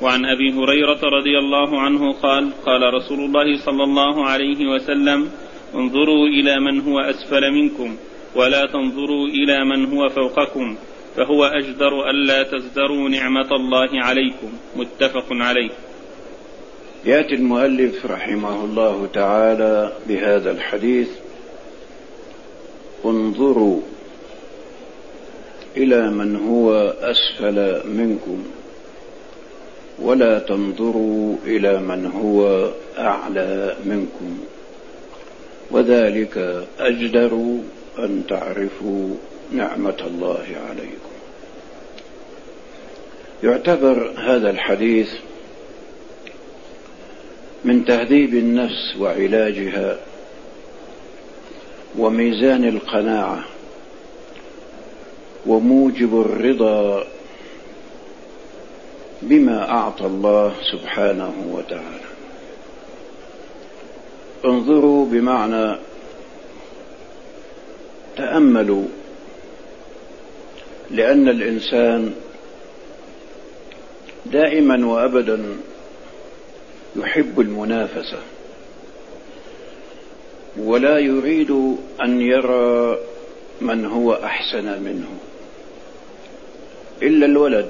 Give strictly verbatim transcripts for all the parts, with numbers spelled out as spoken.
وعن أبي هريرة رضي الله عنه قال قال رسول الله صلى الله عليه وسلم انظروا إلى من هو أسفل منكم ولا تنظروا إلى من هو فوقكم فهو أجدر ألا تزدروا نعمة الله عليكم. متفق عليه. يأتي المؤلف رحمه الله تعالى بهذا الحديث: انظروا إلى من هو أسفل منكم ولا تنظروا إلى من هو أعلى منكم، وذلك أجدر أن تعرفوا نعمة الله عليكم. يعتبر هذا الحديث من تهذيب النفس وعلاجها وميزان القناعة وموجب الرضا بما أعطى الله سبحانه وتعالى. انظروا بمعنى تأملوا، لأن الإنسان دائما وأبدا يحب المنافسة ولا يريد أن يرى من هو أحسن منه إلا الولد.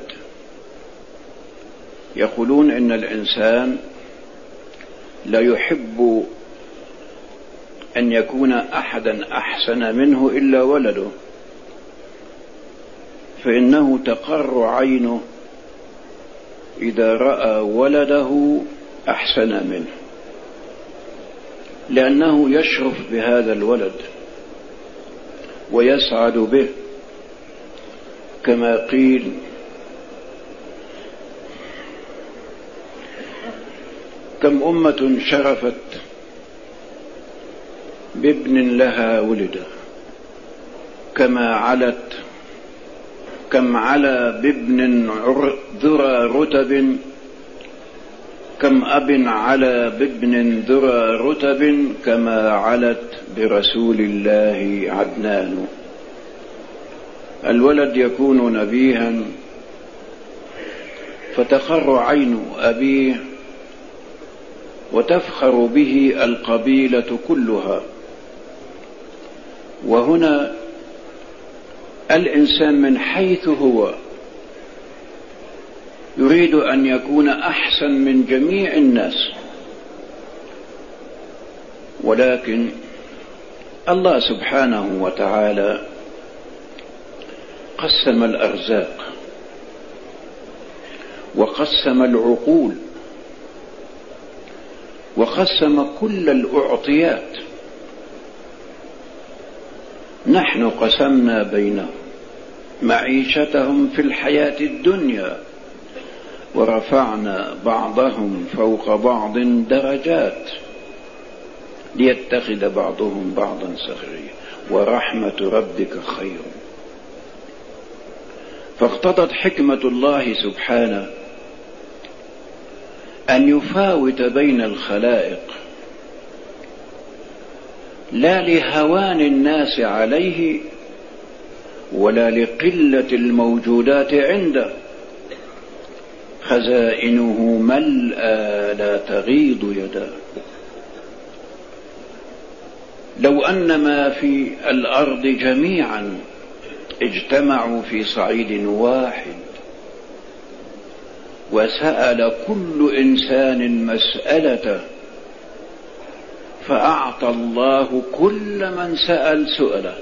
يقولون إن الإنسان لا يحب أن يكون أحدا أحسن منه إلا ولده، فإنه تقر عينه إذا رأى ولده أحسن منه، لأنه يشرف بهذا الولد ويسعد به، كما قيل: كم أمة شرفت بابن لها ولد، كما علت كم على بابن ذرى رتب، كم أب على بابن ذرى رتب، كما علت برسول الله عدنان. الولد يكون نبيها فتقر عين أبيه وتفخر به القبيلة كلها. وهنا الإنسان من حيث هو يريد أن يكون أحسن من جميع الناس، ولكن الله سبحانه وتعالى قسم الأرزاق وقسم العقول وقسم كل الأعطيات. نحن قسمنا بينهم معيشتهم في الحياة الدنيا ورفعنا بعضهم فوق بعض درجات ليتخذ بعضهم بعضا سخريا ورحمة ربك خير. فاقتضت حكمة الله سبحانه أن يفاوت بين الخلائق، لا لهوان الناس عليه ولا لقلة الموجودات عنده. خزائنه ملأى لا تغيض يداه. لو أن ما في الأرض جميعا اجتمعوا في صعيد واحد وسأل كل إنسان مسألته فأعطى الله كل من سأل سؤله،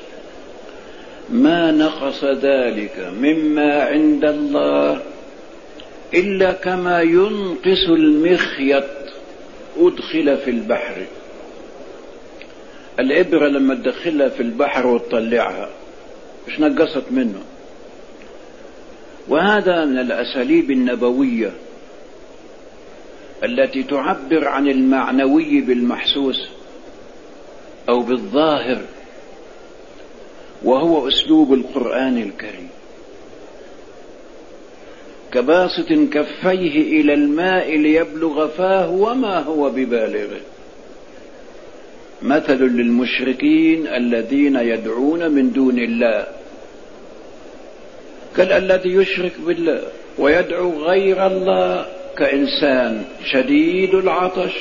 ما نقص ذلك مما عند الله إلا كما ينقص المخيط أدخل في البحر. الإبرة لما تدخلها في البحر وتطلعها مش نقصت منه. وهذا من الأساليب النبوية التي تعبر عن المعنوي بالمحسوس أو بالظاهر، وهو أسلوب القرآن الكريم. كباسط كفيه إلى الماء ليبلغ فاه وما هو ببالغه، مثل للمشركين الذين يدعون من دون الله كالذي يشرك بالله. ويدعو غير الله، كإنسان شديد العطش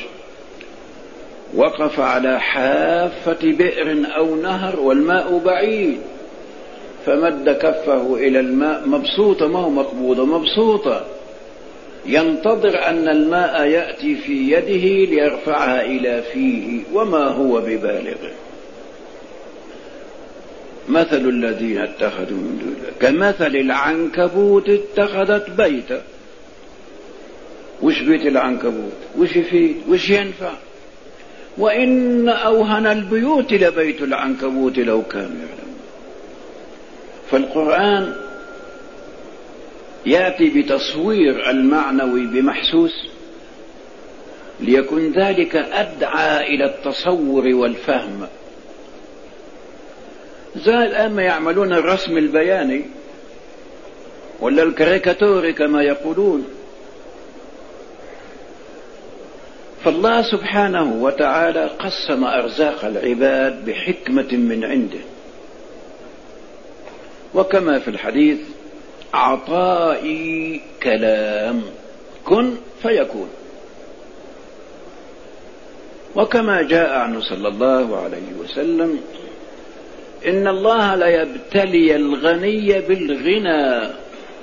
وقف على حافة بئر أو نهر والماء بعيد، فمد كفه إلى الماء مبسوطة، ما هو مقبوضة، مبسوطة، ينتظر أن الماء يأتي في يده ليرفعها إلى فيه وما هو ببالغه. مثل الذين اتخذوا من دون الله كمثل العنكبوت اتخذت بيتا. وش بيت العنكبوت؟ وش يفيد؟ وش ينفع؟ وإن أوهن البيوت لبيت العنكبوت لو كانوا يعلمون. فالقرآن يأتي بتصوير المعنوي بمحسوس ليكون ذلك أدعى إلى التصور والفهم. زي الآن ما يعملون الرسم البياني ولا الكاريكاتوري كما يقولون. فالله سبحانه وتعالى قسم أرزاق العباد بحكمة من عنده، وكما في الحديث عطائي كلام كن فيكون، وكما جاء عنه صلى الله عليه وسلم إن الله ليبتلي الغني بالغنى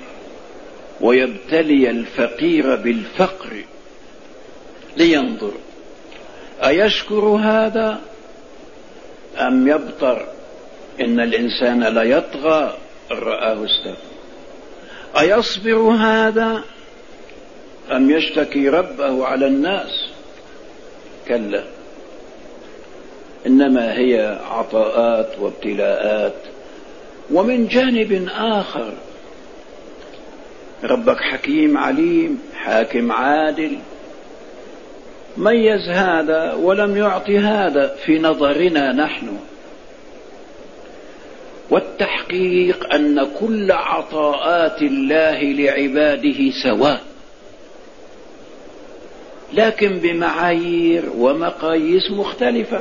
ويبتلي الفقير بالفقر لينظر أيشكر هذا أم يبطر. إن الإنسان ليطغى إن رآه استغنى. أيصبر هذا أم يشتكي ربه على الناس. كلا، إنما هي عطاءات وابتلاءات. ومن جانب آخر ربك حكيم عليم حاكم عادل، ميز هذا ولم يعطي هذا في نظرنا نحن. والتحقيق أن كل عطاءات الله لعباده سواء، لكن بمعايير ومقاييس مختلفة.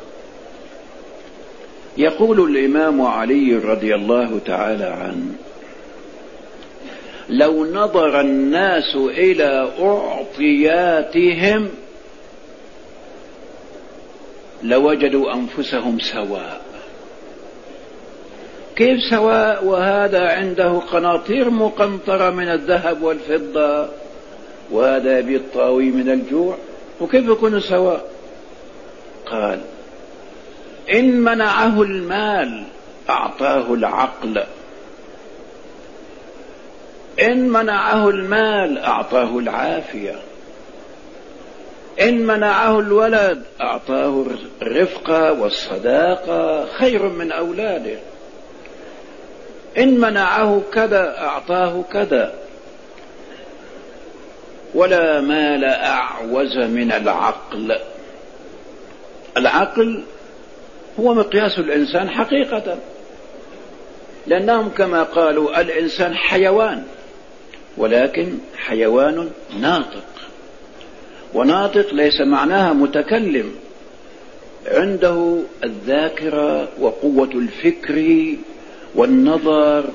يقول الإمام علي رضي الله تعالى عنه: لو نظر الناس إلى أعطياتهم لوجدوا أنفسهم سواء. كيف سواء وهذا عنده قناطير مقنطرة من الذهب والفضة وهذا يبيت طاوي من الجوع؟ وكيف يكونوا سواء؟ قال: إن منعه المال أعطاه العقل، إن منعه المال أعطاه العافية، إن منعه الولد أعطاه الرفقة والصداقة خير من أولاده، إن منعه كذا أعطاه كذا. ولا مال أعوز من العقل. العقل هو مقياس الإنسان حقيقة، لأنهم كما قالوا الإنسان حيوان، ولكن حيوان ناطق، وناطق ليس معناها متكلم، عنده الذاكرة وقوة الفكر والنظر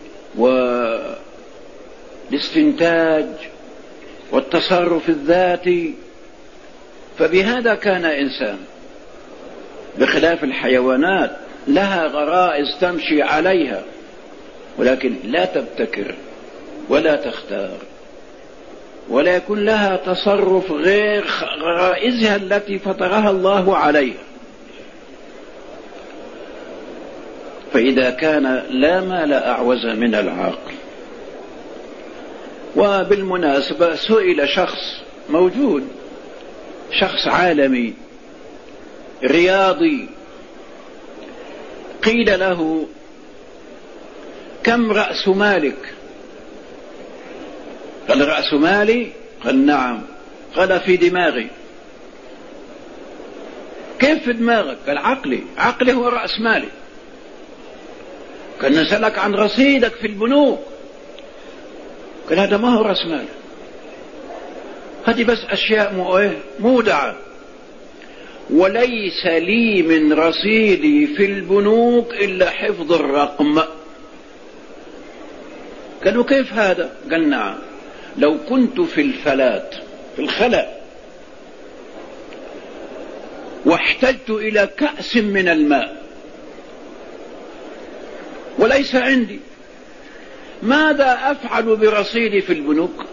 والاستنتاج والتصرف الذاتي. فبهذا كان إنسان، بخلاف الحيوانات لها غرائز تمشي عليها ولكن لا تبتكر ولا تختار ولا يكون لها تصرف غير غرائزها التي فطرها الله عليها. فإذا كان لا مال أعوز من العقل. وبالمناسبة سئل شخص موجود، شخص عالمي رياضي، قيل له: كم رأس مالك؟ قال: رأس مالي؟ قال: نعم. قال: في دماغي. كيف في دماغك؟ قال: عقلي. عقلي هو رأس مالي. قال: نسألك عن رصيدك في البنوك. قال: هذا ما هو رأس مالي، هذه بس أشياء مودعة، وليس لي من رصيدي في البنوك إلا حفظ الرقم. قالوا كيف هذا؟ قال نعم، لو كنت في الفلات في الخلا واحتجت إلى كأس من الماء وليس عندي، ماذا أفعل برصيدي في البنوك؟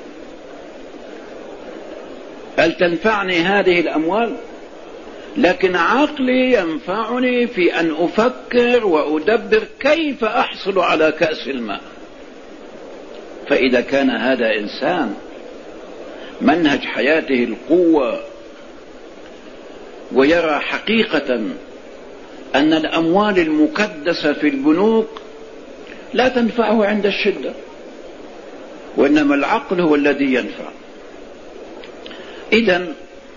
هل تنفعني هذه الأموال؟ لكن عقلي ينفعني في أن أفكر وأدبر كيف أحصل على كأس الماء. فإذا كان هذا إنسان منهج حياته القوة ويرى حقيقة أن الأموال المكدسة في البنوك لا تنفعه عند الشدة، وإنما العقل هو الذي ينفع. إذن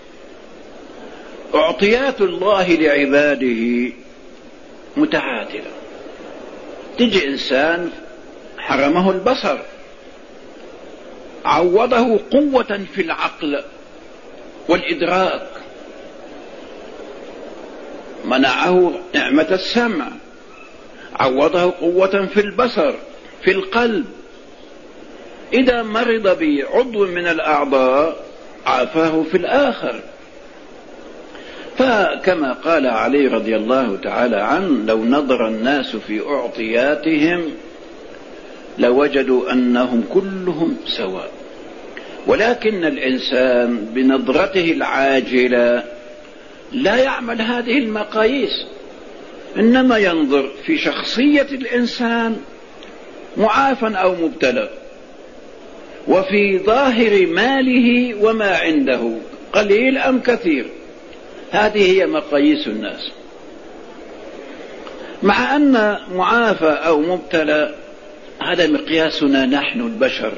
أعطيات الله لعباده متعادلة. تجي إنسان حرمه البصر، عوضه قوة في العقل والإدراك، منعه نعمة السمع، عوضه قوة في البصر في القلب. إذا مرض بعضو من الأعضاء عافاه في الآخر. فكما قال علي رضي الله تعالى عنه: لو نظر الناس في أعطياتهم لوجدوا أنهم كلهم سواء، ولكن الإنسان بنظرته العاجلة لا يعمل هذه المقاييس، إنما ينظر في شخصية الإنسان معافى أو مبتلى، وفي ظاهر ماله وما عنده قليل أم كثير. هذه هي مقاييس الناس، مع أن معافى أو مبتلى هذا مقياسنا نحن البشر.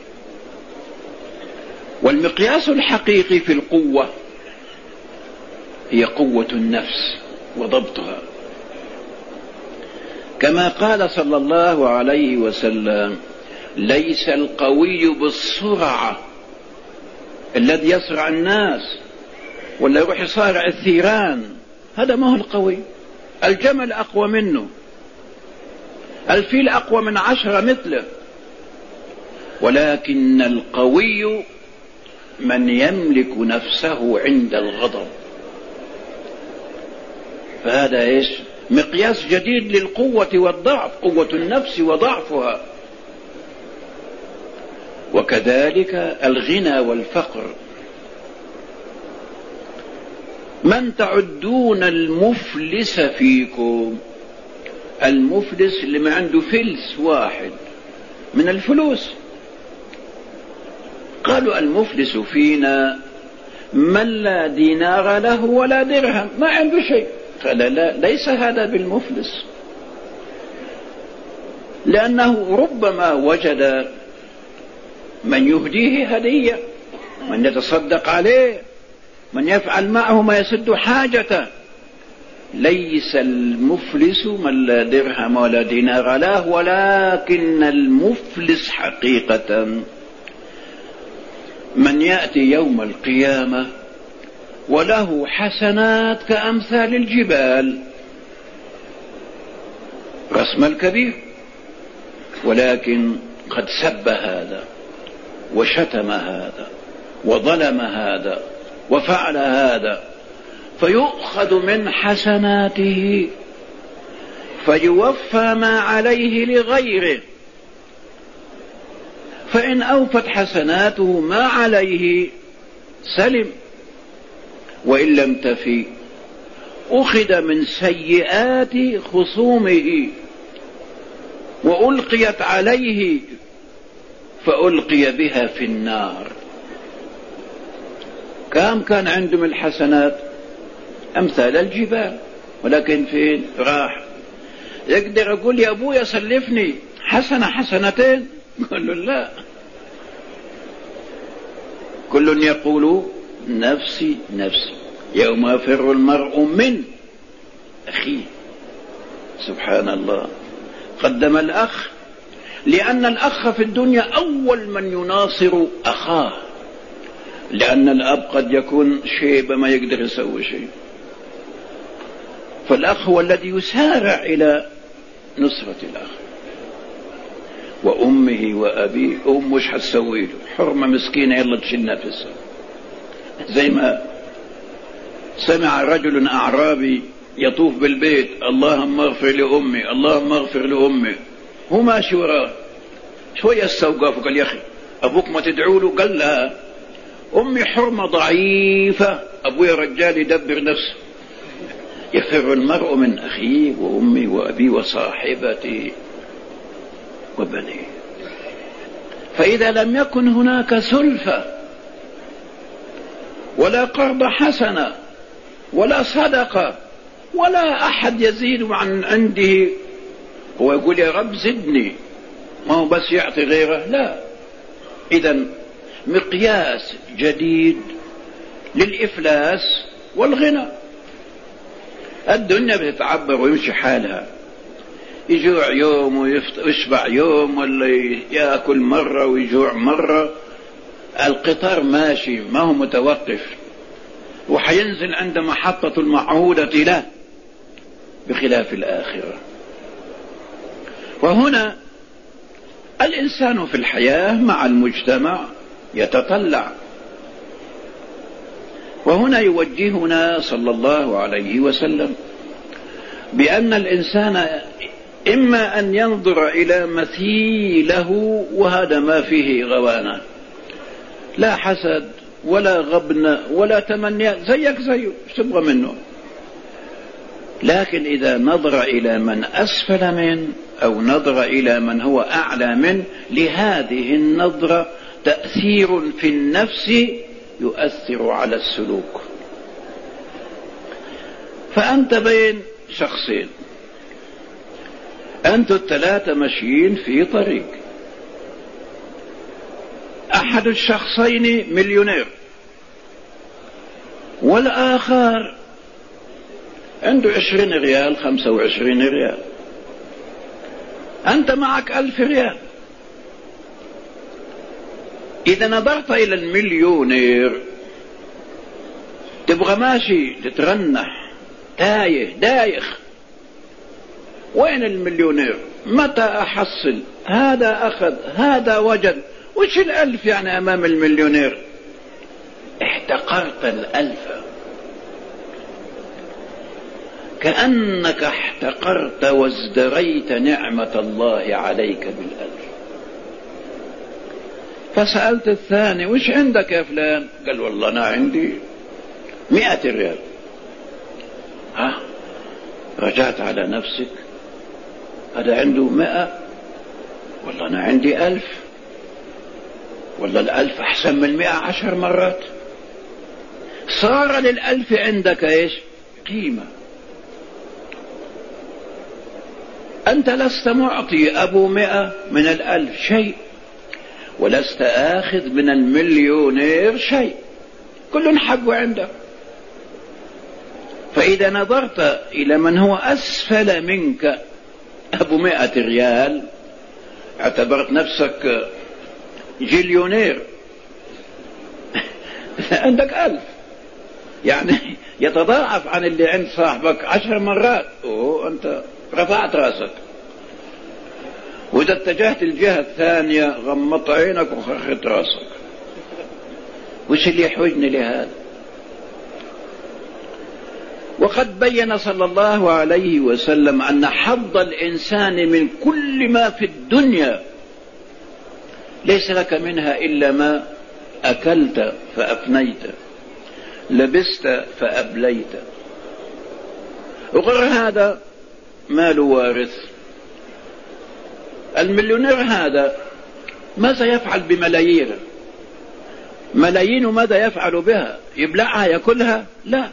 والمقياس الحقيقي في القوة هي قوة النفس وضبطها، كما قال صلى الله عليه وسلم: ليس القوي بالسرعة الذي يسرع الناس ولا يروح يصارع الثيران، هذا ما هو القوي. الجمل أقوى منه، الفيل أقوى من عشرة مثله، ولكن القوي من يملك نفسه عند الغضب. فهذا إيش؟ مقياس جديد للقوة والضعف، قوة النفس وضعفها. وكذلك الغنى والفقر. من تعدون المفلس فيكم؟ المفلس اللي ما عنده فلس واحد من الفلوس. قالوا: المفلس فينا من لا دينار له ولا درهم، ما عنده شيء. قال: لا، ليس هذا بالمفلس، لأنه ربما وجد من يهديه هدية، من يتصدق عليه، من يفعل معه ما يسد حاجته. ليس المفلس من لا درهم ولا دينار له، ولكن المفلس حقيقة من يأتي يوم القيامة وله حسنات كأمثال الجبال، رسم الكبير، ولكن قد سب هذا وشتم هذا وظلم هذا وفعل هذا، فيؤخذ من حسناته فيوفى ما عليه لغيره. فإن أوفت حسناته ما عليه سلم، وإن لم تفي أخذ من سيئات خصومه وألقيت عليه فألقي بها في النار. كم كان عنده من الحسنات؟ أمثال الجبال، ولكن فين راح؟ يقدر يقول: يا أبويا سلفني حسنة حسنتين؟ قال له: لا. كل يقول نفسي نفسي يوم يفر المرء من أخيه. سبحان الله، قدم الأخ، لأن الأخ في الدنيا أول من يناصر أخاه، لأن الأب قد يكون شيب ما يقدر يسوي شيء، فالأخ هو الذي يسارع إلى نصرة الأخ. وأمه وأبيه. أم مش هتسوي له، حرمة مسكينة يلا تشيل نفسها. زي ما سمع رجل أعرابي يطوف بالبيت: اللهم اغفر لأمي، اللهم اغفر لأمي. هو ماشي وراه شوية استوقف وقال: يا أخي أبوك ما تدعو له؟ قال: لا، أمي حرمة ضعيفة، أبوي رجال يدبر نفسه. يفر المرء من أخيه وأمي وأبي وصاحبتي وبنيه. فإذا لم يكن هناك سلفة ولا قرض حسنة ولا صدقة ولا أحد يزيد عن عنده هو يقول: يا رب زدني، ما هو بس يعطي غيره، لا. إذن مقياس جديد للإفلاس والغنى. الدنيا بتتعبر ويمشي حالها، يجوع يوم ويشبع يوم، ولا يأكل مرة ويجوع مرة. القطار ماشي ما هو متوقف، وحينزل عند محطة المعهودة له، بخلاف الآخرة. وهنا الإنسان في الحياة مع المجتمع يتطلع. وهنا يوجهنا صلى الله عليه وسلم بأن الإنسان إما أن ينظر إلى مثيله، وهذا ما فيه غوانة، لا حسد ولا غبن ولا تمنيات، زيك زيه، تبغى منه. لكن إذا نظر إلى من أسفل منه أو نظر إلى من هو أعلى منه، لهذه النظرة تأثير في النفس يؤثر على السلوك. فأنت بين شخصين، أنتوا الثلاثة ماشيين في طريق، أحد الشخصين مليونير والآخر عنده عشرين ريال، خمسة وعشرين ريال. أنت معك ألف ريال. إذا نظرت إلى المليونير تبغى ماشي تترنح تايه دايخ. وين المليونير؟ متى أحصل؟ هذا أخذ هذا وجد، وش الألف يعني أمام المليونير؟ احتقرت الألف، كأنك احتقرت وازدريت نعمة الله عليك بالألف. فسألت الثاني: وش عندك يا فلان؟ قال: والله أنا عندي مئة ريال. ها، رجعت على نفسك، هذا عنده مئة، والله أنا عندي ألف، والله الألف أحسن من المئة عشر مرات. صار للألف عندك إيش؟ قيمة. أنت لست معطي أبو مئة من الألف شيء، ولست آخذ من المليونير شيء، كل حق عندك. فإذا نظرت إلى من هو أسفل منك أبو مئة ريال، اعتبرت نفسك جليونير. عندك ألف، يعني يتضاعف عن اللي عند صاحبك عشر مرات. أوه، أنت رفعت رأسك. وإذا اتجهت الجهة الثانية غمضت عينك وخرخت رأسك. وش اللي يحوجني لهذا؟ وقد بين صلى الله عليه وسلم أن حظ الإنسان من كل ما في الدنيا ليس لك منها إلا ما أكلت فأفنيت، لبست فأبليت، وغير هذا مال وارث. المليونير هذا ماذا يفعل بملايينه؟ ملايين ماذا يفعل بها؟ يبلعها يأكلها؟ لا،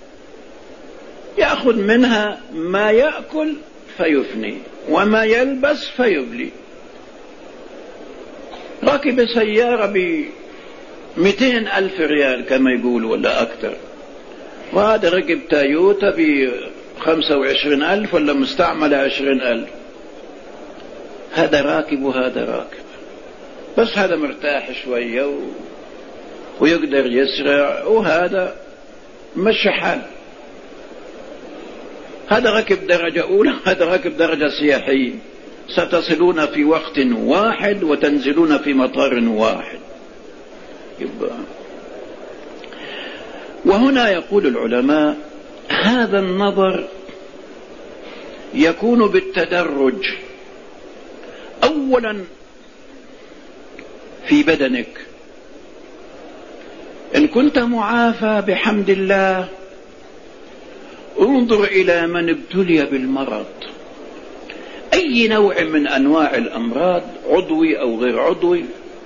يأخذ منها ما يأكل فيفني وما يلبس فيبلي. ركب سيارة بمئتين ألف ريال كما يقول ولا أكثر، وهذا ركب تايوتا بخمسة وعشرين ألف ولا مستعملة عشرين ألف. هذا راكب وهذا راكب، بس هذا مرتاح شوية و... ويقدر يسرع، وهذا مشي حال. هذا ركب درجة أولى، هذا ركب درجة سياحية، ستصلون في وقت واحد وتنزلون في مطار واحد. يبقى وهنا يقول العلماء هذا النظر يكون بالتدرج، أولا في بدنك، إن كنت معافى بحمد الله انظر إلى من ابتلي بالمرض، أي نوع من أنواع الأمراض عضوي أو غير عضوي،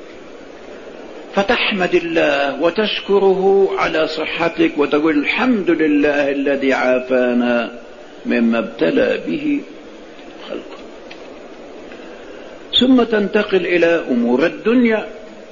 فتحمد الله وتشكره على صحتك وتقول الحمد لله الذي عافانا مما ابتلى به خلقه. ثم تنتقل إلى أمور الدنيا،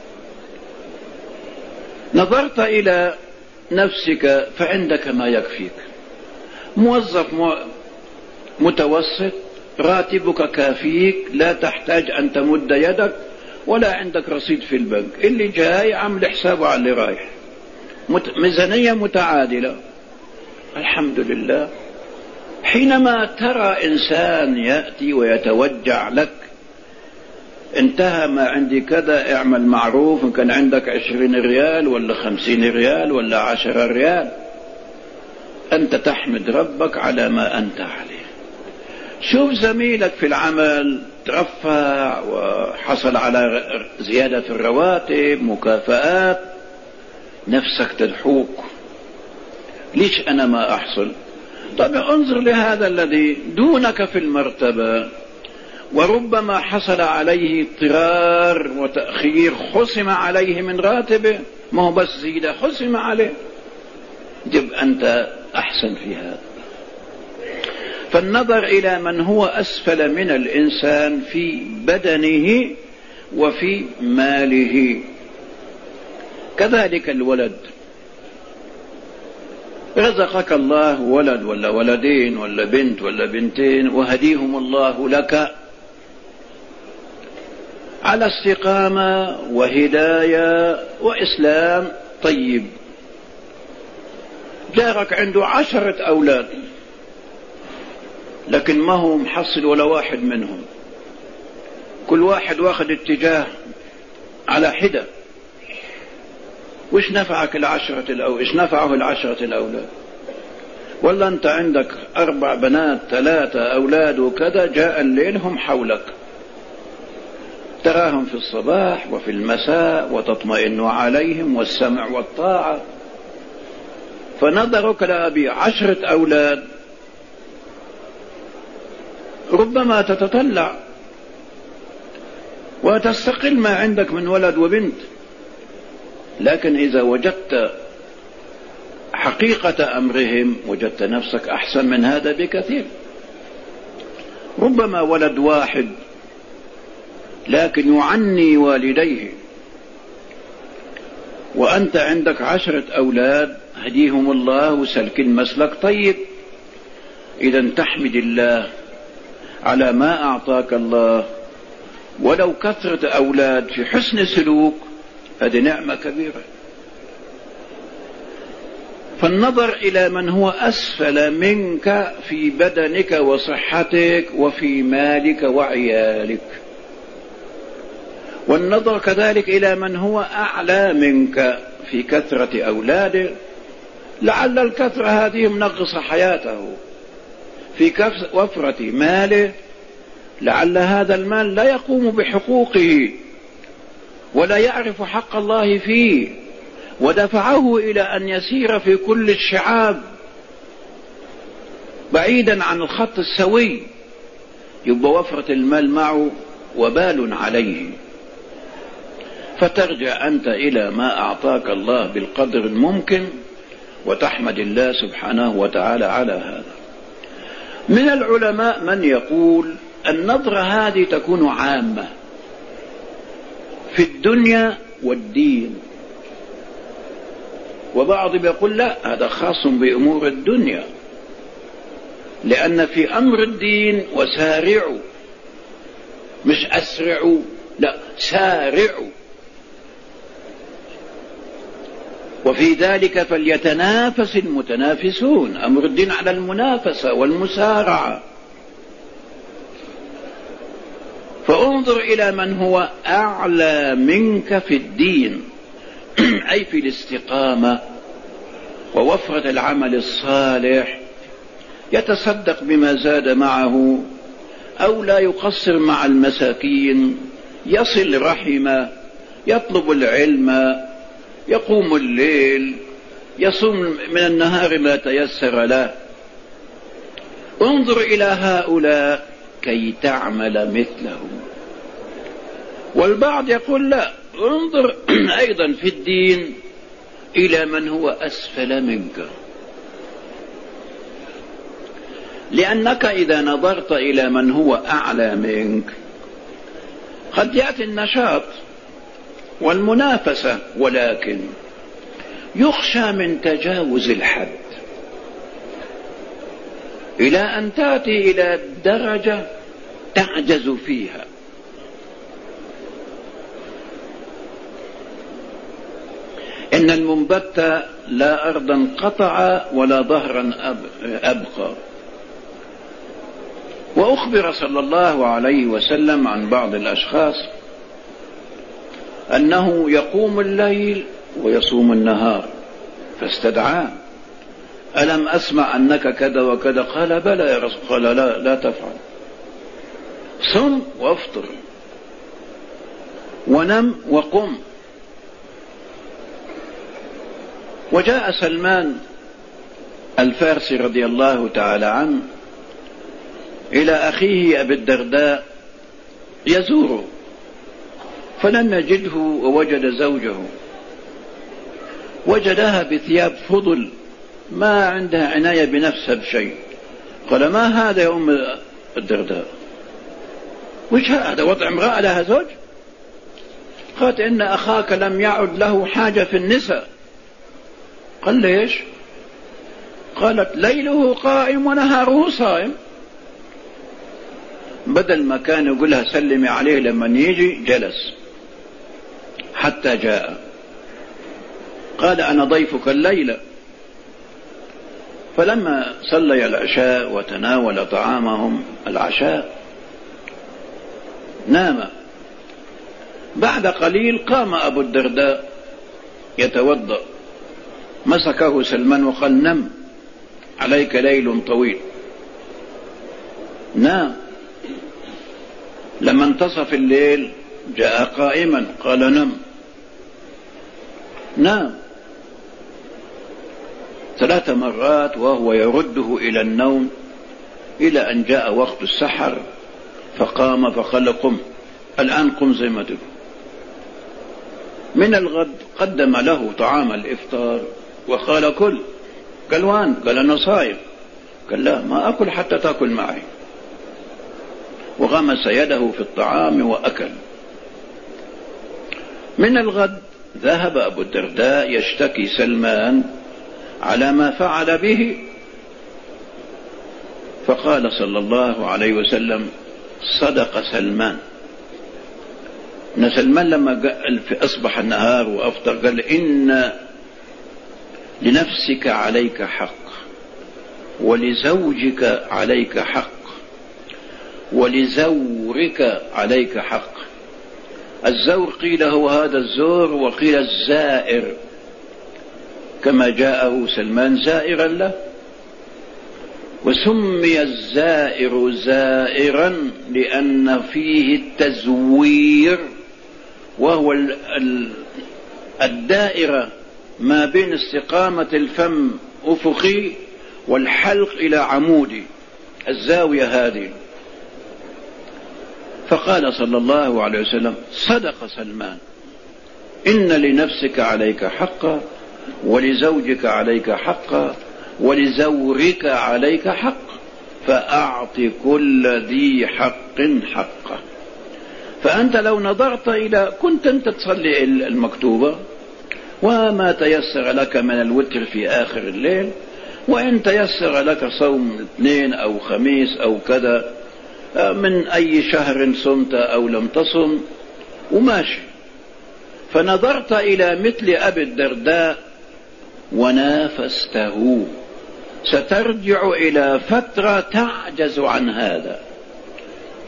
نظرت إلى نفسك فعندك ما يكفيك، موظف متوسط راتبك كافيك، لا تحتاج أن تمد يدك ولا عندك رصيد في البنك، اللي جاي عمل حسابه على اللي رايح، ميزانية متعادلة، الحمد لله. حينما ترى إنسان يأتي ويتوجع لك انتهى ما عندي كذا اعمل معروف، إن كان عندك عشرين ريال ولا خمسين ريال ولا عشرة ريال، أنت تحمد ربك على ما أنت عليه. شوف زميلك في العمل ترفع وحصل على زيادة في الرواتب مكافآت، نفسك تضحوك، ليش أنا ما أحصل؟ طب انظر لهذا الذي دونك في المرتبة وربما حصل عليه اضطرار وتأخير، خصم عليه من راتبه، ما هو بس زيادة خصم عليه، جب أنت أحسن في هذا. فالنظر إلى من هو أسفل من الإنسان في بدنه وفي ماله. كذلك الولد، رزقك الله ولد ولا ولدين ولا بنت ولا بنتين وهديهم الله لك على استقامة وهداية وإسلام طيب. جارك عنده عشرة أولاد لكن ما هو محصل ولا واحد منهم، كل واحد واخد اتجاه على حدة، وش نفعك العشرة الأولاد؟ إيش نفعه العشرة الأولاد؟ ولا أنت عندك أربع بنات ثلاثة أولاد وكذا، جاء الليل هم حولك، تراهم في الصباح وفي المساء وتطمئن عليهم والسمع والطاعة. فنظرك لأبي عشرة أولاد ربما تتطلع وتستقل ما عندك من ولد وبنت، لكن إذا وجدت حقيقة أمرهم وجدت نفسك أحسن من هذا بكثير. ربما ولد واحد لكن يعني والديه، وأنت عندك عشرة أولاد هديهم الله وسلك مسلك طيب. إذا تحمد الله على ما أعطاك الله، ولو كثرة أولاد في حسن سلوك هذه نعمة كبيرة. فالنظر إلى من هو أسفل منك في بدنك وصحتك وفي مالك وعيالك، والنظر كذلك إلى من هو أعلى منك في كثرة أولاده، لعل الكثرة هذه منغص حياته، في وفرة ماله لعل هذا المال لا يقوم بحقوقه ولا يعرف حق الله فيه، ودفعه إلى أن يسير في كل الشعاب بعيدا عن الخط السوي، يبقى وفرة المال معه وبال عليه. فترجع أنت إلى ما أعطاك الله بالقدر الممكن وتحمد الله سبحانه وتعالى على هذا. من العلماء من يقول النظرة هذه تكون عامة في الدنيا والدين، وبعض بيقول لا هذا خاص بأمور الدنيا، لأن في أمر الدين وسارعوا، مش أسرعوا، لا سارعوا، وفي ذلك فليتنافس المتنافسون. أمر الدين على المنافسة والمسارعة. انظر إلى من هو أعلى منك في الدين أي في الاستقامة ووفرة العمل الصالح، يتصدق بما زاد معه أو لا يقصر مع المساكين، يصل رحمه، يطلب العلم، يقوم الليل، يصوم من النهار ما تيسر له. انظر إلى هؤلاء كي تعمل مثلهم. والبعض يقول لا، انظر أيضا في الدين إلى من هو أسفل منك، لأنك إذا نظرت إلى من هو أعلى منك قد يأتي النشاط والمنافسة، ولكن يخشى من تجاوز الحد إلى أن تأتي إلى درجة تعجز فيها. إن المنبت لا أرضا قطع ولا ظهرا أبقى. وأخبر صلى الله عليه وسلم عن بعض الأشخاص أنه يقوم الليل ويصوم النهار، فاستدعاه: ألم أسمع أنك كذا وكذا؟ قال: بلى يا رسول. قال: لا لا تفعل، صم وافطر ونم وقم. وجاء سلمان الفارسي رضي الله تعالى عنه إلى أخيه أبي الدرداء يزوره، فلم يجده ووجد زوجه، وجدها بثياب فضل ما عندها عناية بنفسها بشيء. قال: ما هذا يا أم الدرداء؟ وش هذا وضع امرأة لها زوج؟ قالت: إن أخاك لم يعد له حاجة في النساء. قال: ليش؟ قالت: ليله قائم ونهاره صائم. بدل ما كان يقولها سلمي عليه لما يجي، جلس حتى جاء. قال: أنا ضيفك الليلة. فلما صلي العشاء وتناول طعامهم العشاء نام. بعد قليل قام أبو الدرداء يتوضأ، مسكه سلمان وقال: نم، عليك ليل طويل. نام. لما انتصف الليل جاء قائما، قال: نم. نام ثلاث مرات وهو يرده إلى النوم، إلى أن جاء وقت السحر فقام فقال: قم الآن، قم زي ما تقول. من الغد قدم له طعام الإفطار وقال: كل. قال: وان؟ قال: أنا صائم. قال: لا، ما أكل حتى تأكل معي. وغمس يده في الطعام وأكل. من الغد ذهب أبو الدرداء يشتكي سلمان على ما فعل به، فقال صلى الله عليه وسلم: صدق سلمان. إن سلمان لما أصبح النهار وأفطر قال: إن لنفسك عليك حق، ولزوجك عليك حق، ولزورك عليك حق. الزور قيل هو هذا الزور، وقيل الزائر، كما جاءه سلمان زائرا له. وسمي الزائر زائرا لأن فيه التزوير، وهو الدائرة ما بين استقامة الفم أفقي والحلق إلى عمودي، الزاوية هذه. فقال صلى الله عليه وسلم: صدق سلمان، إن لنفسك عليك حقا، ولزوجك عليك حقا، ولزورك عليك حق، فأعط كل ذي حق حقه. فأنت لو نظرت إلى، كنت أنت تصلي المكتوبة وما تيسر لك من الوتر في آخر الليل، وإن تيسر لك صوم اثنين أو خميس أو كذا من أي شهر صمت أو لم تصم وماشي. فنظرت إلى مثل أبي الدرداء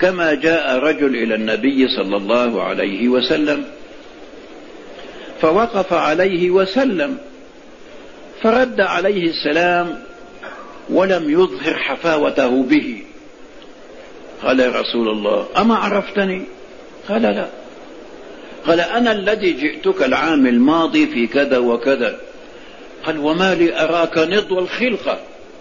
كما جاء رجل إلى النبي صلى الله عليه وسلم فوقف عليه وسلم، فرد عليه السلام ولم يظهر حفاوته به. قال: يا رسول الله، أما عرفتني؟ قال: لا. قال: أنا الذي جئتك العام الماضي في كذا وكذا. قال: وما لي أراك نضو الخلقة؟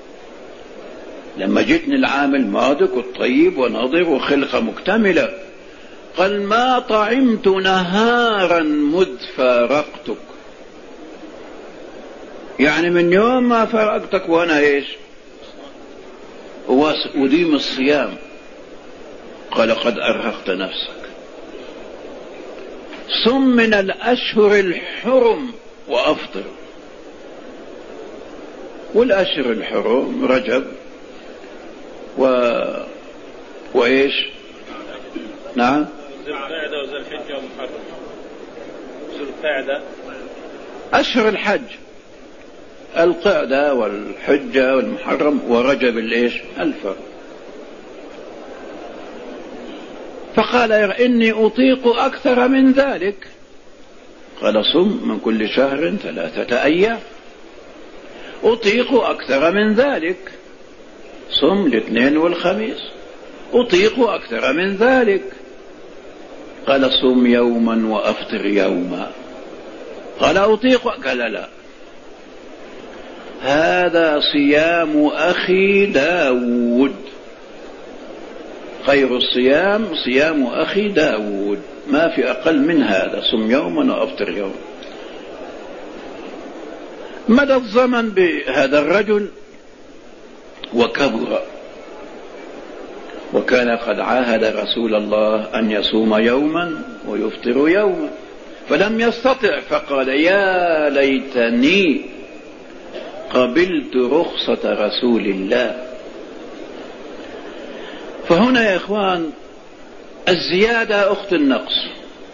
لما جئتني العام الماضي كنت طيب ونظر وخلقة مكتملة. قال: ما طعمت نهارا مذ فارقتك، يعني من يوم ما فارقتك وأنا إيش أديم الصيام. قال: قد أرهقت نفسك. صم من الأشهر الحرم وأفطر. والأشهر الحرم رجب و... وإيش نعم ذو القعدة وذو الحجة ومحرم. ذو القعدة أشهر الحج، القعدة والحجة والمحرم ورجب الإيش الفرد. فقال: إني أطيق أكثر من ذلك. قال: صم من كل شهر ثلاثة أيام. أطيق أكثر من ذلك. صم الاثنين والخميس. أطيق أكثر من ذلك. قال: صم يوما وأفطر يوما. قال: أطيق. قال: لا، هذا صيام أخي داود، خير الصيام صيام أخي داود، ما في أقل من هذا، صم يوما وأفطر يوما. مدى الزمن بهذا الرجل وكبر، وكان قد عاهد رسول الله أن يصوم يوما ويفطر يوما، فلم يستطع، فقال: يا ليتني قبلت رخصة رسول الله. فهنا يا إخوان الزيادة أخت النقص،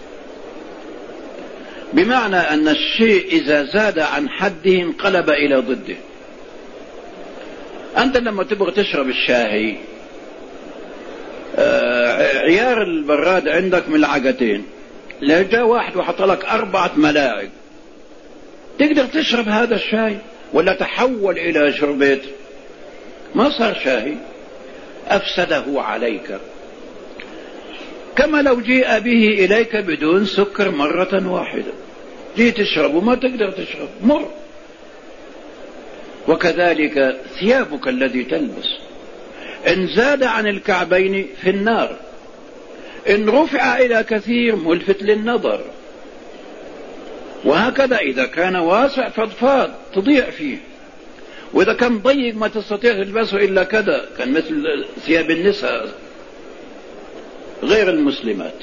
بمعنى أن الشيء إذا زاد عن حده انقلب إلى ضده. أنت لما تبغى تشرب الشاهي عيار البراد عندك ملعقتين، لا جاء واحد وحط لك أربعة ملاعق، تقدر تشرب هذا الشاي ولا تحول إلى شربت؟ ما صار شاهي، أفسده عليك. كما لو جيء به إليك بدون سكر مرة واحدة، جيت تشرب وما تقدر تشرب، مر. وكذلك ثيابك الذي تلبس إن زاد عن الكعبين في النار، إن رفع إلى كثير ملفت للنظر، وهكذا إذا كان واسع فضفاض تضيع فيه، وإذا كان ضيق ما تستطيع تلبسه إلا كذا، كان مثل ثياب النساء غير المسلمات.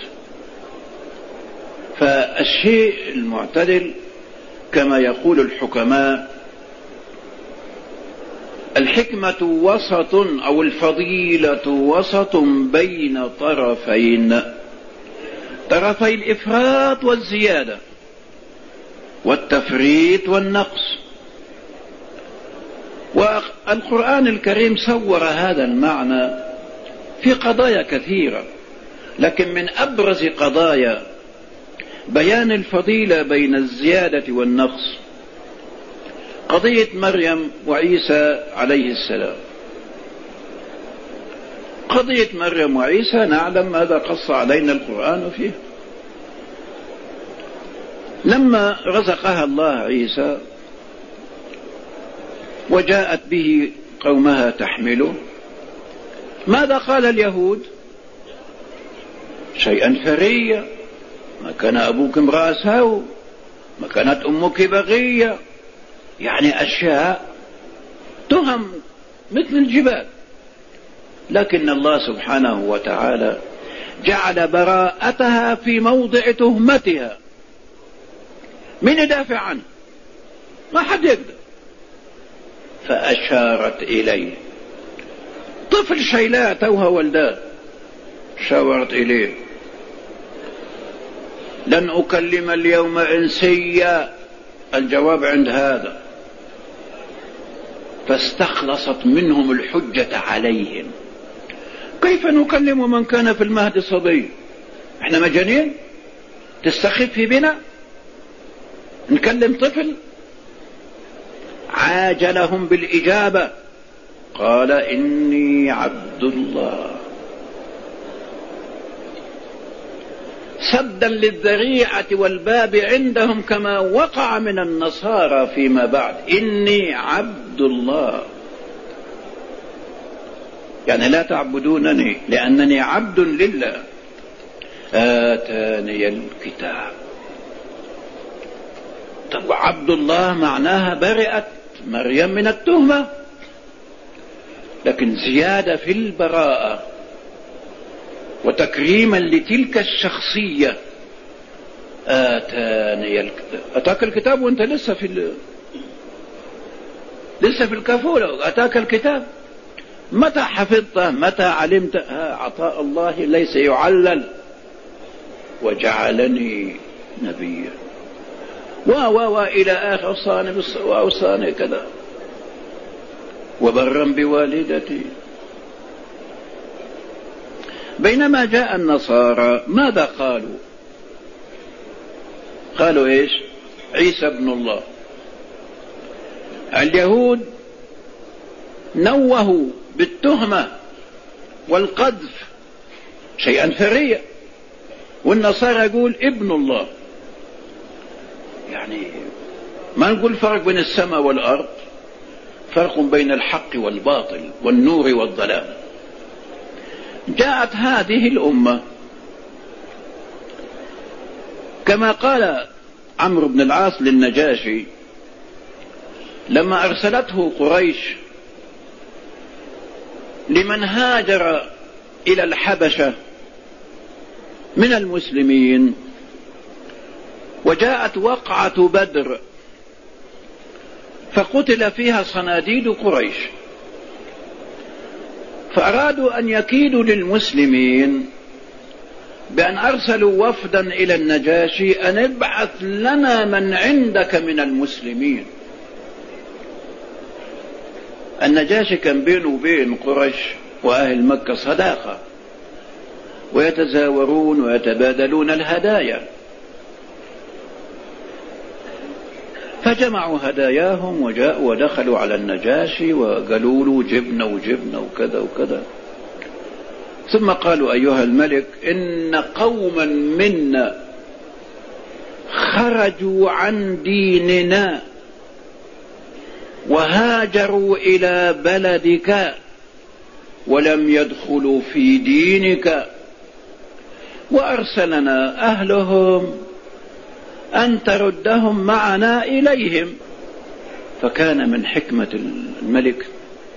فالشيء المعتدل كما يقول الحكماء: الحكمة وسط أو الفضيلة وسط بين طرفين، طرفي الإفراط والزيادة والتفريط والنقص. والقرآن الكريم صور هذا المعنى في قضايا كثيرة، لكن من أبرز قضايا بيان الفضيلة بين الزيادة والنقص قضية مريم وعيسى عليه السلام. قضية مريم وعيسى نعلم ماذا قص علينا القرآن فيه. لما رزقها الله عيسى وجاءت به قومها تحمله، ماذا قال اليهود؟ شيئا فريا، ما كان أبوك امرأ سوء، ما كانت أمك بغية، يعني أشياء تهم مثل الجبال. لكن الله سبحانه وتعالى جعل براءتها في موضع تهمتها، من يدافع عنه؟ ما حد يقدر. فأشارت إليه، طفل شيلاء توها ولدان، شاورت إليه: لن أكلم اليوم إنسيا. الجواب عند هذا. فاستخلصت منهم الحجة عليهم، كيف نكلم من كان في المهد صبي؟ احنا مجانين؟ تستخف بنا نكلم طفل؟ عاجلهم بالإجابة، قال إني عبد الله، سدا للذريعة والباب عندهم كما وقع من النصارى فيما بعد. إني عبد الله، يعني لا تعبدونني لأنني عبد لله آتاني الكتاب. طب عبد الله معناها برئت مريم من التهمة، لكن زيادة في البراءة وتكريما لتلك الشخصية. آتاني الكتاب، أتاك الكتاب وأنت لسه في ال... لسه في الكفولة. أتاك الكتاب متى حفظته؟ متى علمت؟ آه عطاء الله ليس يعلل. وجعلني نبيا و و و إلى آخر، أوصاني بالصلاة وأوصاني كذا وبرا بوالدتي. بينما جاء النصارى ماذا قالوا؟ قالوا إيش؟ عيسى ابن الله. اليهود نوهوا بالتهمة والقذف شيئا فريا، والنصارى يقول ابن الله. يعني ما نقول فرق بين السماء والأرض، فرق بين الحق والباطل والنور والظلام. جاءت هذه الأمة كما قال عمرو بن العاص للنجاشي لما أرسلته قريش لمن هاجر إلى الحبشة من المسلمين، وجاءت وقعة بدر فقتل فيها صناديد قريش، فأرادوا أن يكيدوا للمسلمين بأن أرسلوا وفدا إلى النجاشي أن ابعث لنا من عندك من المسلمين. النجاشي كان بينه وبين قريش وأهل مكة صداقة، ويتزاورون ويتبادلون الهدايا، فجمعوا هداياهم وجاءوا ودخلوا على النجاشي وقالوا له جبنا وجبنا وكذا وكذا. ثم قالوا أيها الملك إن قوما منا خرجوا عن ديننا وهاجروا إلى بلدك ولم يدخلوا في دينك، وأرسلنا أهلهم أن تردهم معنا إليهم. فكان من حكمة الملك،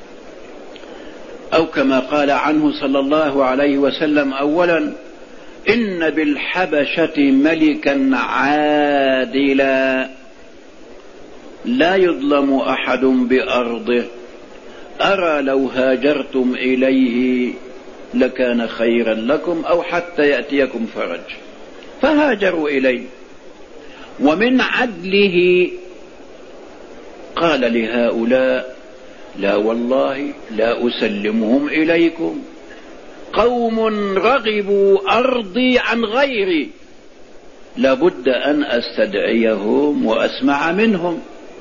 أو كما قال عنه صلى الله عليه وسلم أولا: إن بالحبشة ملكا عادلا لا يظلم أحد بأرضه، أرى لو هاجرتم إليه لكان خيرا لكم أو حتى يأتيكم فرج. فهاجروا إليه، ومن عدله قال لهؤلاء: لا والله لا أسلمهم إليكم، قوم رغبوا أرضي عن غيري، لابد أن أستدعيهم وأسمع منهم.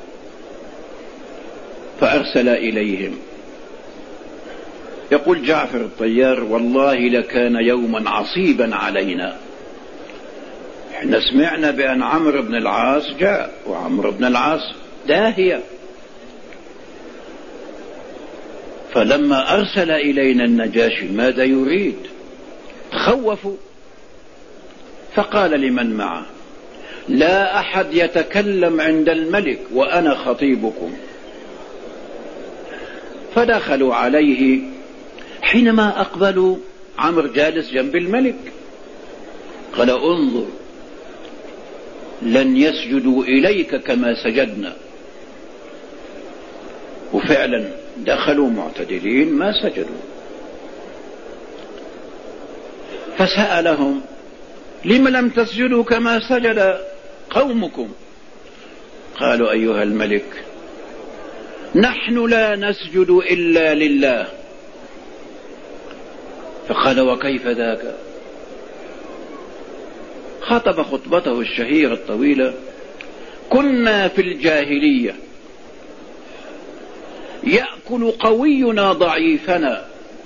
فأرسل إليهم. يقول جعفر الطيار: والله لكان يوما عصيبا علينا، احنا سمعنا بأن عمرو بن العاص جاء، وعمرو بن العاص داهية، فلما أرسل إلينا النجاشي ماذا يريد؟ تخوفوا. فقال لمن معه: لا أحد يتكلم عند الملك وأنا خطيبكم. فدخلوا عليه، حينما أقبلوا عمرو جالس جنب الملك، قال: انظر، لن يسجدوا إليك كما سجدنا. وفعلا دخلوا معتدلين ما سجدوا. فسألهم: لم لم تسجدوا كما سجد قومكم؟ قالوا: أيها الملك، نحن لا نسجد إلا لله، فقال وكيف ذاك؟ خطب خطبته الشهيرة الطويلة: كنا في الجاهلية يأكل قوينا ضعيفنا،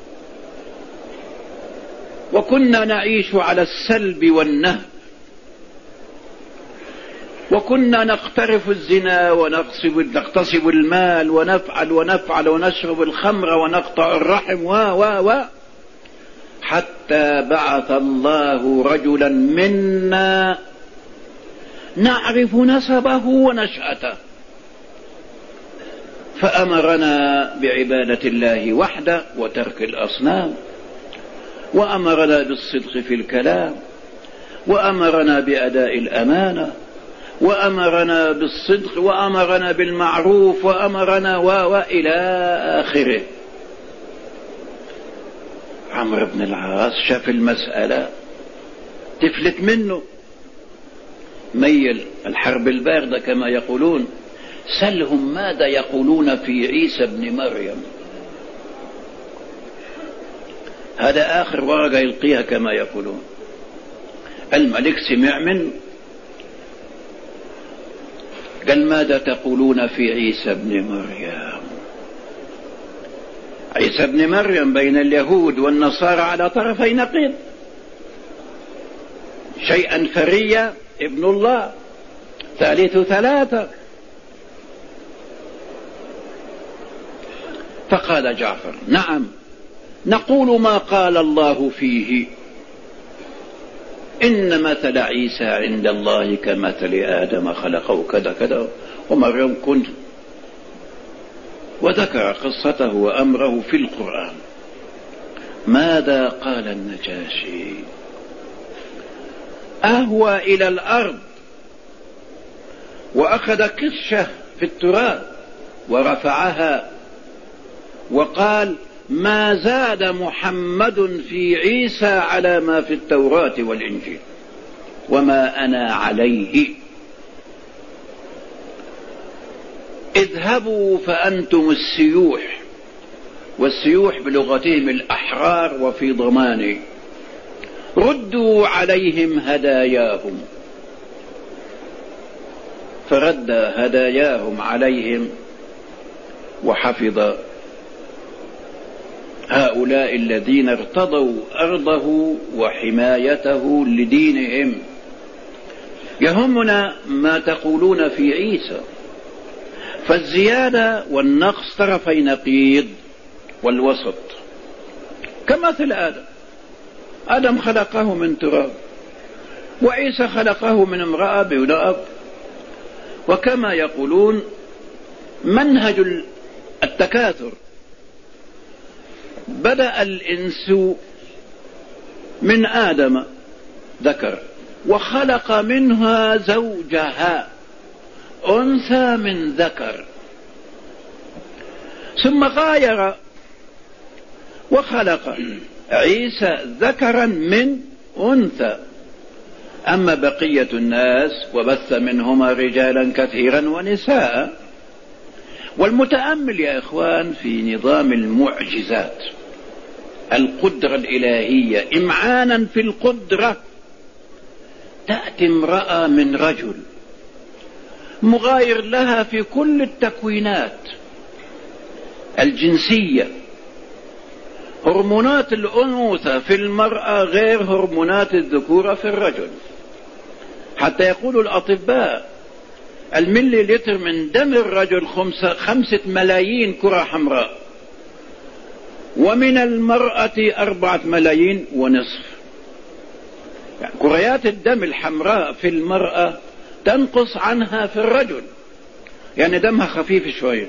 وكنا نعيش على السلب والنهب، وكنا نقترف الزنا ونغتصب المال ونفعل ونفعل ونشرب الخمر ونقطع الرحم و و و حتى بعث الله رجلا منا نعرف نسبه ونشأته، فأمرنا بعبادة الله وحده وترك الأصنام، وأمرنا بالصدق في الكلام، وأمرنا بأداء الأمانة، وأمرنا بالصدق، وأمرنا بالمعروف، وأمرنا و وإلى آخره. عمرو بن العاص شاف المسألة تفلت منه، ميل الحرب الباردة كما يقولون: سلهم ماذا يقولون في عيسى بن مريم. هذا آخر ورقة يلقيها كما يقولون. الملك سمع منه، قال: ماذا تقولون في عيسى بن مريم؟ عيسى بن مريم بين اليهود والنصارى على طرفي نقيض، شيئا فريا ابن الله ثالث ثلاثة. فقال جعفر: نعم، نقول ما قال الله فيه: إن مثل عيسى عند الله كمثل آدم خلقه كذا كذا ومريم كنت، وذكر قصته وأمره في القرآن. ماذا قال النجاشي؟ أهوى إلى الأرض وأخذ قشة في التراب ورفعها وقال: ما زاد محمد في عيسى على ما في التوراة والإنجيل وما أنا عليه. اذهبوا فأنتم السيوح، والسيوح بلغتهم الأحرار وفي ضمانه، ردوا عليهم هداياهم. فرد هداياهم عليهم، وحفظ هؤلاء الذين ارتضوا أرضه وحمايته لدينهم. يهمنا ما تقولون في عيسى، فالزيادة والنقص طرفي نقيض، والوسط كمثل آدم. آدم خلقه من تراب، وعيسى خلقه من امرأة بلا أب. وكما يقولون منهج التكاثر، بدأ الإنس من آدم ذكر، وخلق منها زوجها أنثى من ذكر، ثم غاير وخلق عيسى ذكرا من أنثى. أما بقية الناس وبث منهما رجالا كثيرا ونساء. والمتأمل يا إخوان في نظام المعجزات، القدرة الإلهية إمعانا في القدرة، تأتي امرأة من رجل مغاير لها في كل التكوينات الجنسية. هرمونات الأنوثة في المرأة غير هرمونات الذكورة في الرجل، حتى يقول الأطباء الملي لتر من دم الرجل خمسة, خمسة ملايين كرة حمراء، ومن المرأة أربعة ملايين ونصف. يعني كريات الدم الحمراء في المرأة تنقص عنها في الرجل، يعني دمها خفيف شوية.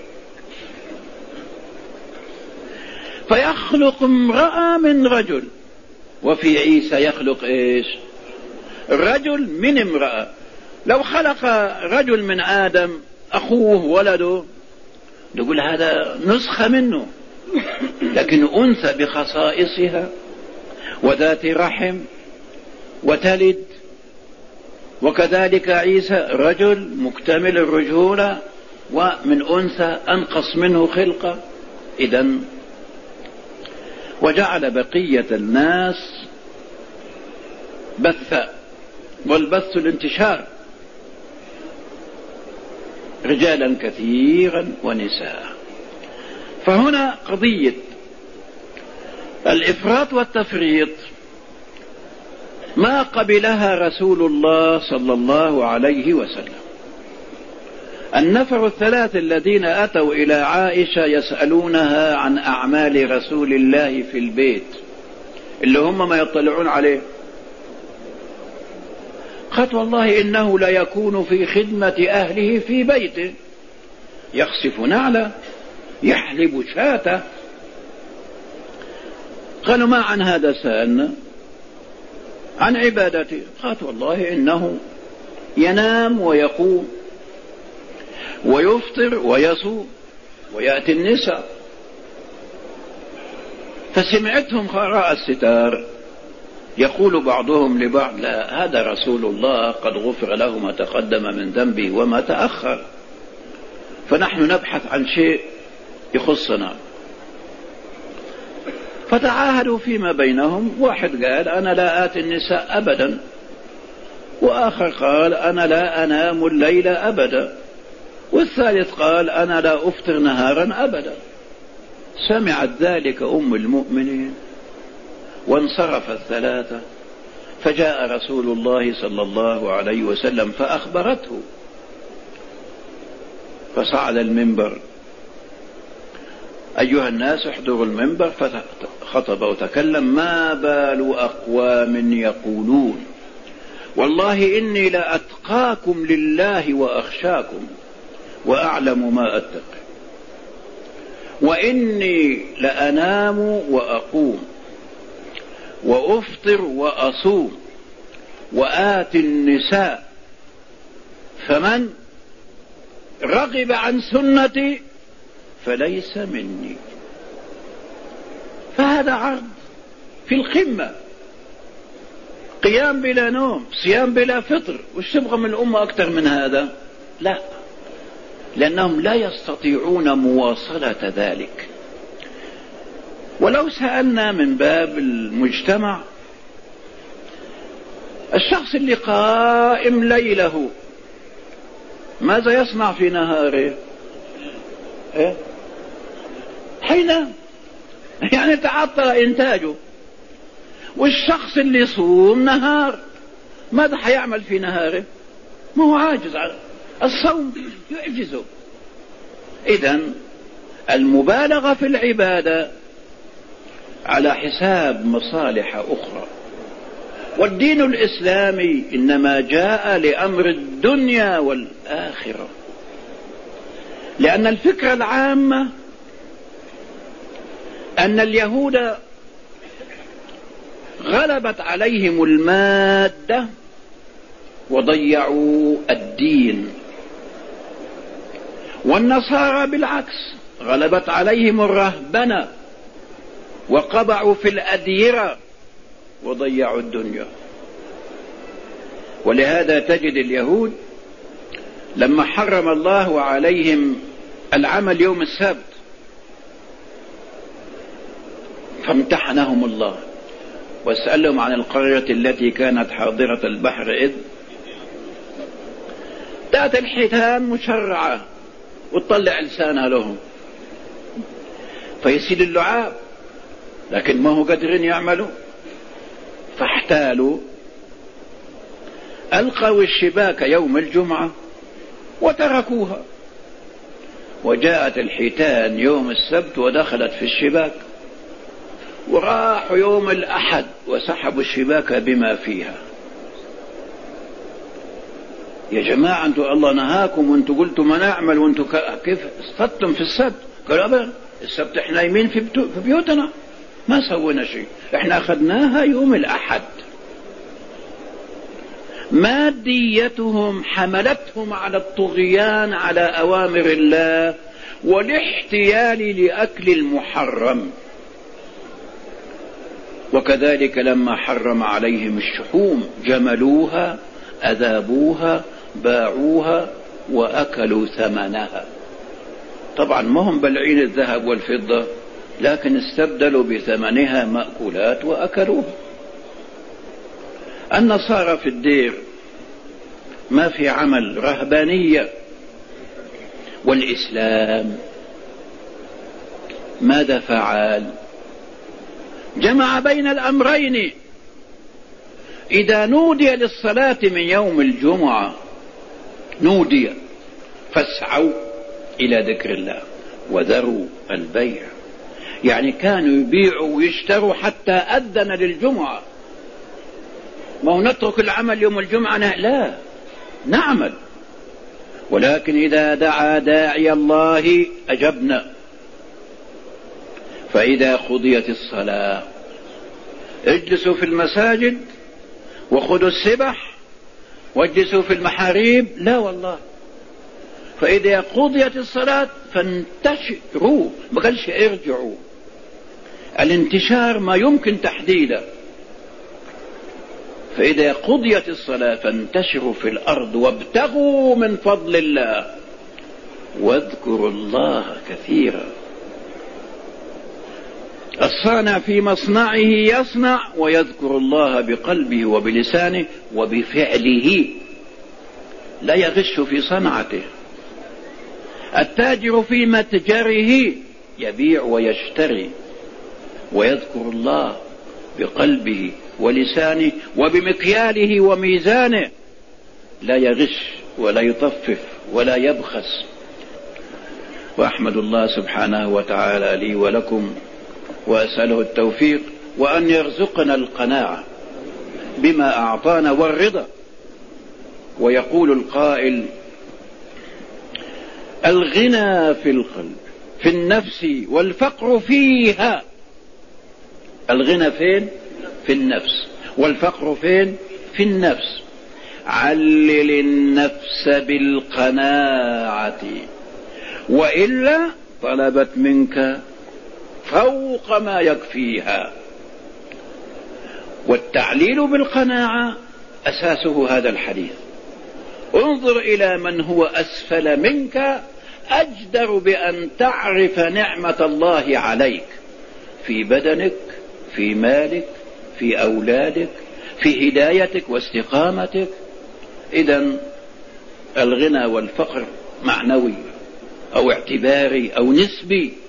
فيخلق امرأة من رجل، وفي عيسى يخلق ايش؟ رجل من امرأة. لو خلق رجل من آدم أخوه ولده نقول هذا نسخة منه، لكن أنثى بخصائصها وذات رحم وتلد. وكذلك عيسى رجل مكتمل الرجولة ومن أنثى أنقص منه خلقة. إذن وجعل بقية الناس بثا، والبث الانتشار، رجالا كثيرا ونساء. فهنا قضية الإفراط والتفريط ما قبلها رسول الله صلى الله عليه وسلم. النفر الثلاث الذين أتوا إلى عائشة يسألونها عن أعمال رسول الله في البيت اللي هم ما يطلعون عليه، قالت والله إنه لا يكون في خدمة أهله في بيته، يخسف نعله، يحلب شاته. قالوا ما عن هذا سألنا؟ عن عبادته. قالت والله إنه ينام ويقوم ويفطر ويصوم ويأتي النساء. فسمعتهم خراء الستار يقول بعضهم لبعض لا، هذا رسول الله قد غفر له ما تقدم من ذنبه وما تأخر، فنحن نبحث عن شيء يخصنا. فتعاهدوا فيما بينهم، واحد قال أنا لا آتي النساء أبدا، وآخر قال أنا لا أنام الليل أبدا، والثالث قال أنا لا أفطر نهارا أبدا. سمعت ذلك أم المؤمنين وانصرف الثلاثة، فجاء رسول الله صلى الله عليه وسلم فأخبرته، فصعد المنبر: أيها الناس احضروا المنبر. فخطب وتكلم: ما بال أقوام يقولون والله إني لأتقاكم لله وأخشاكم وأعلم ما أتقي، وإني لأنام وأقوم وأفطر وأصوم وآتي النساء، فمن رغب عن سنتي فليس مني. فهذا عرض في القمة، قيام بلا نوم، صيام بلا فطر. وش تبغى من الأمة أكثر من هذا؟ لا، لأنهم لا يستطيعون مواصلة ذلك. ولو سألنا من باب المجتمع، الشخص اللي قائم ليله ماذا يصنع في نهاره؟ إيه؟ حينام، يعني تعطل إنتاجه. والشخص اللي يصوم نهار ماذا حيعمل في نهاره؟ ما هو عاجز على الصوم، يعجزه. إذن المبالغة في العبادة على حساب مصالح أخرى. والدين الإسلامي إنما جاء لأمر الدنيا والآخرة، لأن الفكرة العامة أن اليهود غلبت عليهم المادة وضيعوا الدين، والنصارى بالعكس غلبت عليهم الرهبنة وقبعوا في الأديرة وضيعوا الدنيا. ولهذا تجد اليهود لما حرم الله عليهم العمل يوم السبت فامتحنهم الله واسألهم عن القرية التي كانت حاضرة البحر إذ تأتي الحيتان مشرعة وتطلع لسانها لهم فيسيل اللعاب، لكن ما هو قادرين يعملوا، فاحتالوا، ألقوا الشباك يوم الجمعة وتركوها، وجاءت الحيتان يوم السبت ودخلت في الشباك، وراحوا يوم الأحد وسحبوا الشباك بما فيها. يا جماعة أنتم الله نهاكم وأنتم قلتم ما نعمل، وأنتم كيف اصطدتم في السبت؟ قالوا أبدا، السبت احنا نايمين في بيوتنا ما سوينا شيء، احنا أخذناها يوم الأحد. ماديتهم حملتهم على الطغيان على أوامر الله والاحتيال لأكل المحرم. وكذلك لما حرم عليهم الشحوم جملوها، أذابوها، باعوها وأكلوا ثمنها. طبعا ما هم بلعين الذهب والفضة، لكن استبدلوا بثمنها مأكولات وأكلوها. النصارى في الدير ما في عمل، رهبانية. والإسلام ماذا فعل؟ جمع بين الأمرين. إذا نودي للصلاة من يوم الجمعة نودي فاسعوا إلى ذكر الله وذروا البيع، يعني كانوا يبيعوا ويشتروا حتى أذن للجمعة. ما هو نترك العمل يوم الجمعة؟ لا، نعمل، ولكن إذا دعا داعي الله أجبنا. فإذا قضيت الصلاة اجلسوا في المساجد وخذوا السبح واجلسوا في المحاريب، لا والله. فإذا قضيت الصلاة فانتشروا، ما قالش ارجعوا. الانتشار ما يمكن تحديده. فإذا قضيت الصلاة فانتشروا في الأرض وابتغوا من فضل الله واذكروا الله كثيرا. الصانع في مصنعه يصنع ويذكر الله بقلبه وبلسانه وبفعله، لا يغش في صنعته. التاجر في متجره يبيع ويشتري ويذكر الله بقلبه ولسانه وبمكياله وميزانه، لا يغش ولا يطفف ولا يبخس. وأحمد الله سبحانه وتعالى لي ولكم وأسأله التوفيق وأن يرزقنا القناعة بما أعطانا والرضا. ويقول القائل: الغنى في القلب في النفس والفقر فيها. الغنى فين؟ في النفس، والفقر فين؟ في النفس. علل النفس بالقناعة وإلا طلبت منك فوق ما يكفيها. والتعليل بالقناعة أساسه هذا الحديث: انظر إلى من هو أسفل منك أجدر بأن تعرف نعمة الله عليك في بدنك، في مالك، في أولادك، في هدايتك واستقامتك. إذن الغنى والفقر معنوي أو اعتباري أو نسبي،